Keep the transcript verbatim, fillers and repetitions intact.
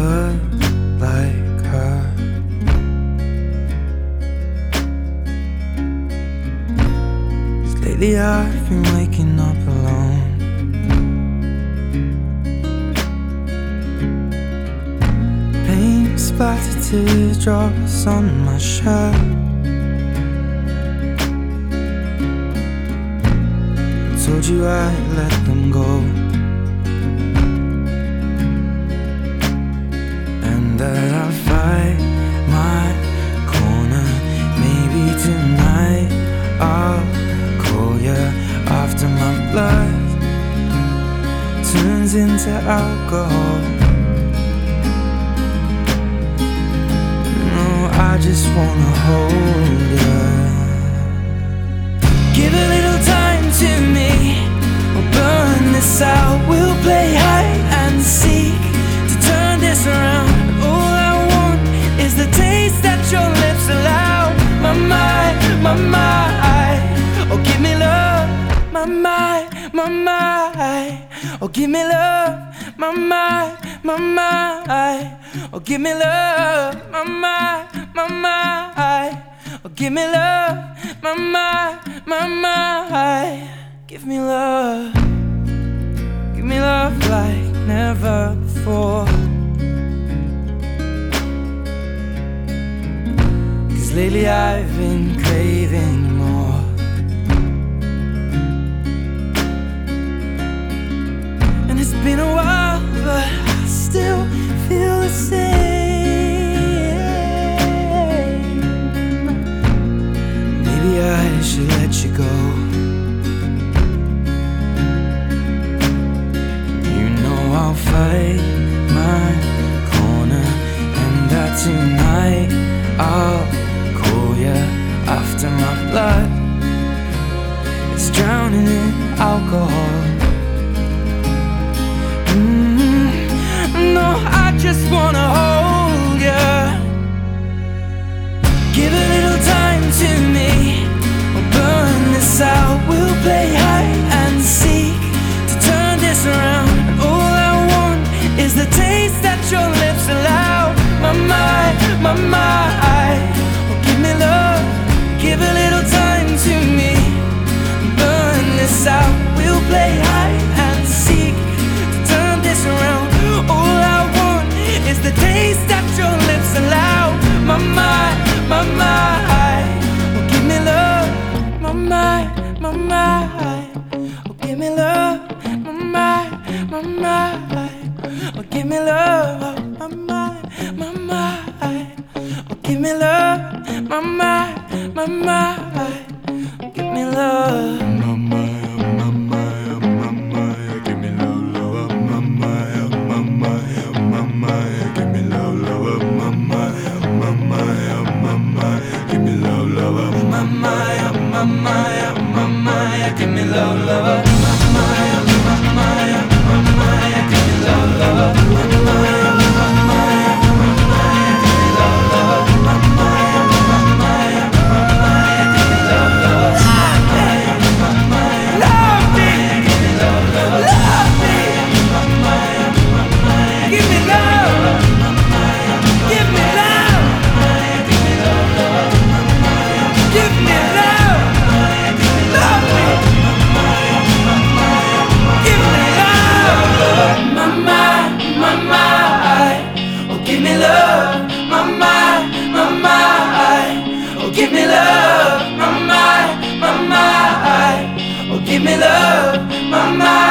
look like her. Cause lately I've been waking up alone. Paint splattered teardrops on my shirt. I told you I'd let them go, that I'll fight my corner. Maybe tonight I'll call you after my blood turns into alcohol. No, I just wanna hold you. Give a little time to me, we'll burn this out. We'll play hide and seek to turn this around. The taste that your lips allow. My mind, my mind. Oh, give me love. My mind, my mind. Oh, give me love. My mind, my mind. Oh, give me love. My mind, my mind. Oh, give me love. My mind, my mind. Give me love. Give me love like never before. Lately I've been craving more. And it's been a while, but I still feel the same. Maybe I should let you go. You know I'll fight my corner, and that tonight I'll after my blood is drowning in alcohol. mm, No, I just wanna hold you. Give a little time to me, we'll burn this out. We'll play hide and seek to turn this around. And all I want is the taste that your lips allow. My mind, my mind. Oh, give me love. Give a little time to me, burn this out. We'll play hide and seek to turn this around. All I want is the taste that your lips allow. My mind, my mind. Oh, give me love. My mind, my mind. Oh, give me love. My mind, my mind. Oh, give me love. My mind, my mind. Oh, give me love. My mind. Mama, give me love. Mama, mama, mama, give me love, love. Mama, mama, mama, give me love, love. Mama, mama, mama, give me love, love. Mama, mama, mama, give me love, love. Mama, mama, mama, give me love, love. Mama. Give me love, my mind, my mind. Oh, give me love, my mind.